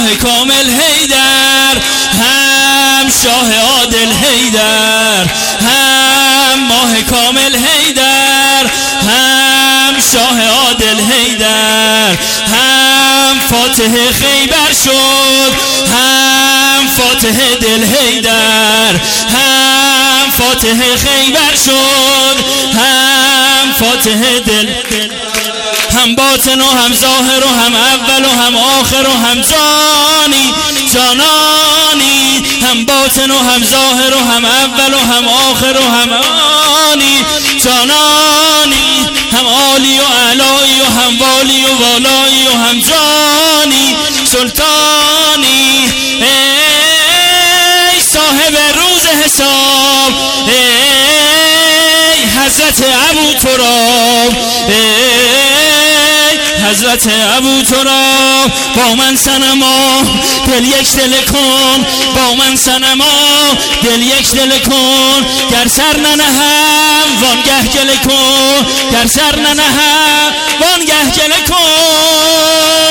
ماه کامل حیدر، هم شاه عادل حیدر، هم ماه کامل حیدر، هم شاه عادل حیدر، هم فاتح خیبر شد، هم فاتح دل حیدر، هم فاتح خیبر شد، هم فاتح دل، هم باطن و هم ظاهر و هم اول و هم آخر و هم جانی جانانی، هم باطن و هم ظاهر و هم اول و هم آخر و هم آنی جانانی، هم عالی و علایی و هم والی و والایی و هم جانی سلطانی. ای صاحب روز حساب، ای حضرت ابو تراب، حضرت ابو تراب، با من صنما دل یک دل کن، با من صنما دل یک دل کن، گر سر ننهم وانگه گله کن، گر سر ننهم وانگه گله کن.